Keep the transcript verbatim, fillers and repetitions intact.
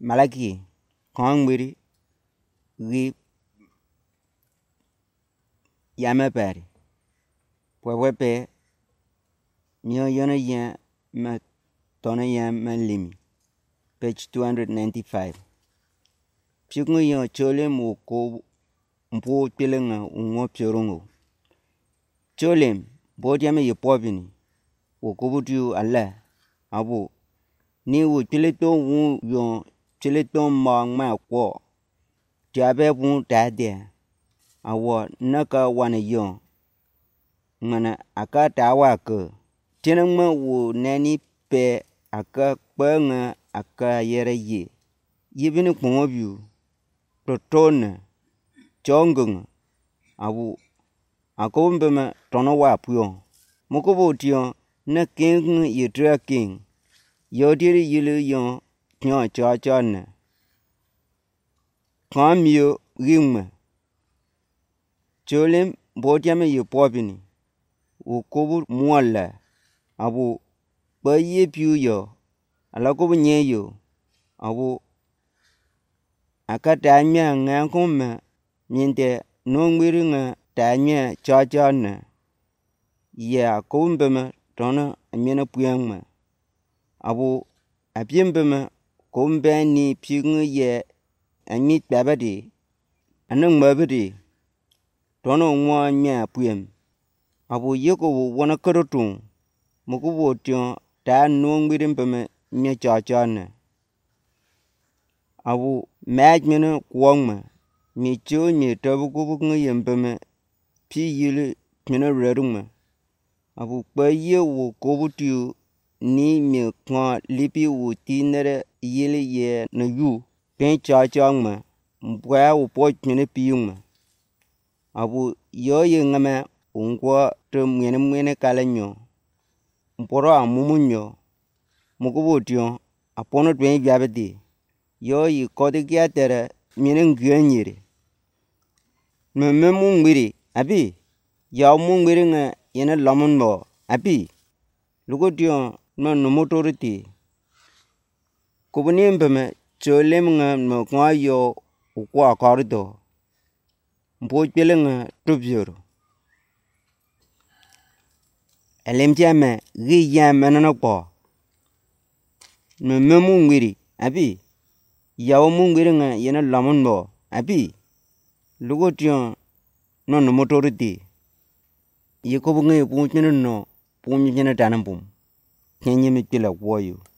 Malaki Kongwiri Ri Yamapari Pwewepe Myo Yona Yan Ma Tona Yan Malimi page two ninety-five. Pikungu yon cholem wo ko mpo pilenga ungo pyorungu. Cholem bodiame ye pobini wo kobutu alla abu ni wo pileto wu yon pileto ma ma ko tiabe bu tade awo naka wana yon mana aka tawa ke tinama wo nani pe aka kwenga aka yere ye yibini kongobyu totona chongung abu akombema tono wa puyo mokobo tion na king yetra king yodiri yilu yon nyo cha cha na kamyo ringma cholem bodiame ye pobini ukobu mualla abu baye piu yo alakobu nye yo abu akata nya nga kuma minte nongwiri nga tanya cha cha na ya kumbema tona amena puyangma abu apiembema kumbani pingu ye amit babadi anang mabadi tono ngwa nya puyem abu yeko wana karotung mukubo tion ta nongwiri mbema nya cha cha na abu maj mena kuwangma mi cho mi tabu kubu nga yembeme pi yili mena redungma abu kwa ye wo kubu tiu ni mi kwa lipi wo tinere yili ye na yu pen cha cha ngma mbwa wo po mena piyungma abu yo ye ngama ungwa to mwene mwene kala nyo mporo amumu nyo mukubo tion apono twen byabedi yo yi kodi kya tere mene ngyenyire mmemu ngwiri abi ya mu ngwiri nga yena lamun mo abi lugo tion no no motoriti kubuni mbeme cholem nga no kwa yo ukwa karido mpo pele nga tubyoro elemtiame ri yame na ko mmemu ngwiri abi yawo mungwiri nga yena lamun mo abi lugo tion no no motoriti yekobu nge pu chene no pu mi chene tanambum kenye mi pila woyu